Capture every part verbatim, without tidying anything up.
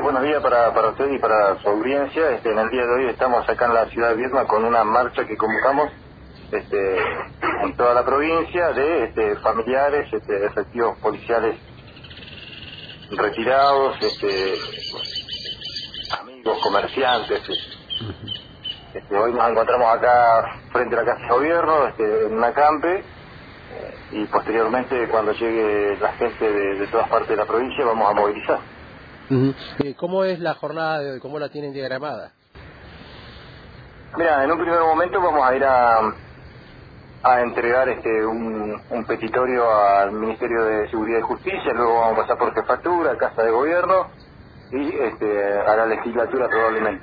buenos días para, para usted y para su audiencia. Este, en el día de hoy estamos acá en la ciudad de Viedma con una marcha que convocamos este, en toda la provincia de este, familiares, este, efectivos policiales retirados, este, amigos, comerciantes. Este, hoy nos encontramos acá frente a la Casa de Gobierno, este, en una campe, y posteriormente cuando llegue la gente de, de todas partes de la provincia vamos a movilizar. Uh-huh. eh, ¿Cómo es la jornada de hoy? ¿Cómo la tienen diagramada? Mira, en un primer momento vamos a ir a, a entregar este un, un petitorio al Ministerio de Seguridad y Justicia, luego vamos a pasar por Jefatura, Casa de Gobierno y este, a la legislatura probablemente.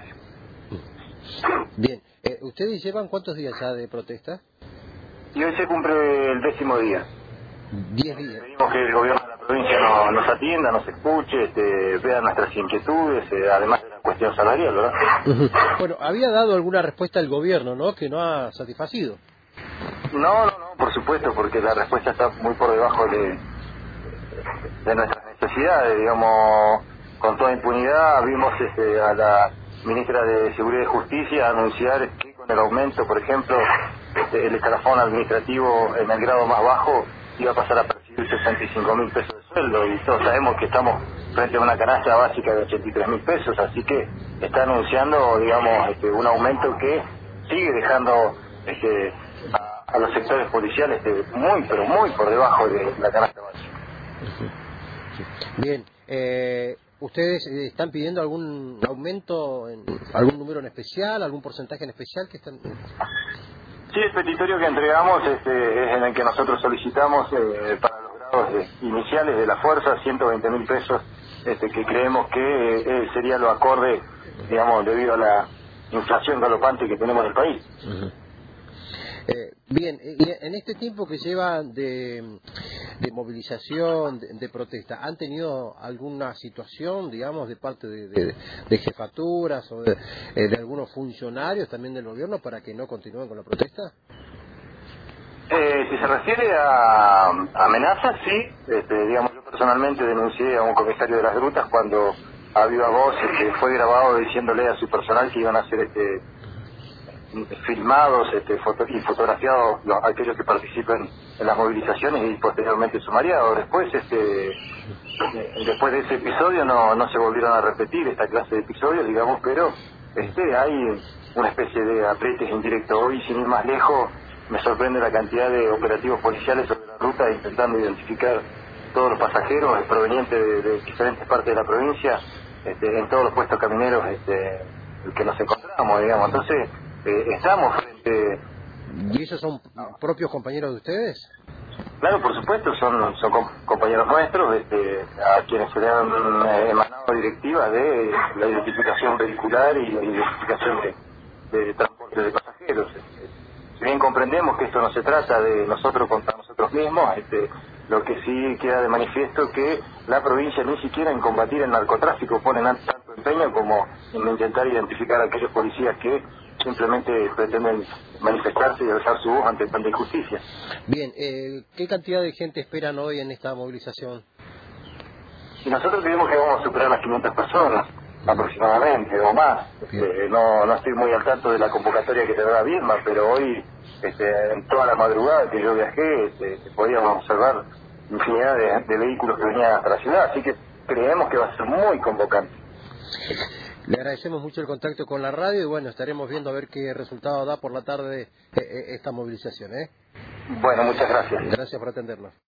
Bien, eh, ¿ustedes llevan cuántos días ya de protesta? Y hoy se cumple el décimo día. Diez días. Pedimos que el gobierno de la provincia no, nos atienda, nos escuche, este, vea nuestras inquietudes, eh, además de la cuestión salarial, ¿verdad? Uh-huh. Bueno, había dado alguna respuesta el gobierno, ¿no? Que no ha satisfacido. No, no, no, por supuesto, porque la respuesta está muy por debajo de, de nuestras necesidades, digamos, con toda impunidad. Vimos este, a la ministra de Seguridad y Justicia anunciar que con el aumento, por ejemplo, este, el escalafón administrativo en el grado más bajo iba a pasar a percibir sesenta y cinco mil pesos de sueldo, y todos sabemos que estamos frente a una canasta básica de ochenta y tres mil pesos, así que está anunciando, digamos, este, un aumento que sigue dejando este, a, a los sectores policiales este, muy, pero muy por debajo de la canasta básica. Bien, eh, ¿ustedes eh, están pidiendo algún aumento, en algún número en especial, algún porcentaje en especial que están...? Sí, el petitorio que entregamos este, es en el que nosotros solicitamos eh, para los grados eh, iniciales de la fuerza ciento veinte mil pesos, este, que creemos que eh, sería lo acorde, digamos, debido a la inflación galopante que tenemos en el país. Uh-huh. Eh, bien, y en este tiempo que llevan de, de movilización, de, de protesta, ¿han tenido alguna situación, digamos, de parte de, de, de jefaturas o de, eh, de algunos funcionarios también del gobierno para que no continúen con la protesta? Eh, si se refiere a, a amenazas, sí. Este, digamos, yo personalmente denuncié a un comisario de las grutas cuando a viva voz este, fue grabado diciéndole a su personal que iban a hacer este filmados este, foto y fotografiados los, aquellos que participen en las movilizaciones y posteriormente sumariados. Después este después de ese episodio no no se volvieron a repetir esta clase de episodios, digamos, pero este hay una especie de apretes indirectos. Hoy, sin ir más lejos, me sorprende la cantidad de operativos policiales sobre la ruta intentando identificar todos los pasajeros provenientes de, de diferentes partes de la provincia, este, en todos los puestos camineros este, que nos encontramos, digamos. Entonces Eh, estamos frente... ¿Y esos son propios compañeros de ustedes? Claro, por supuesto, son son com compañeros nuestros, este, a quienes se le han eh, emanado directivas de la identificación vehicular y la identificación de, de transporte de pasajeros. Este, si bien comprendemos que esto no se trata de nosotros contra nosotros mismos, este, lo que sí queda de manifiesto que la provincia ni siquiera en combatir el narcotráfico pone tanto empeño como en intentar identificar a aquellos policías que simplemente pretenden manifestarse y alzar su voz ante tanta injusticia. Bien, eh, ¿qué cantidad de gente esperan hoy en esta movilización? Y nosotros creemos que vamos a superar las quinientas personas, aproximadamente, o más. Este, no, no estoy muy al tanto de la convocatoria que tendrá Viedma, pero hoy, este, en toda la madrugada que yo viajé, este, podíamos observar infinidad de, de vehículos que venían hasta la ciudad, así que creemos que va a ser muy convocante. Le agradecemos mucho el contacto con la radio y bueno, estaremos viendo a ver qué resultado da por la tarde eh, eh, esta movilización, ¿eh? Bueno, muchas gracias. Gracias por atendernos.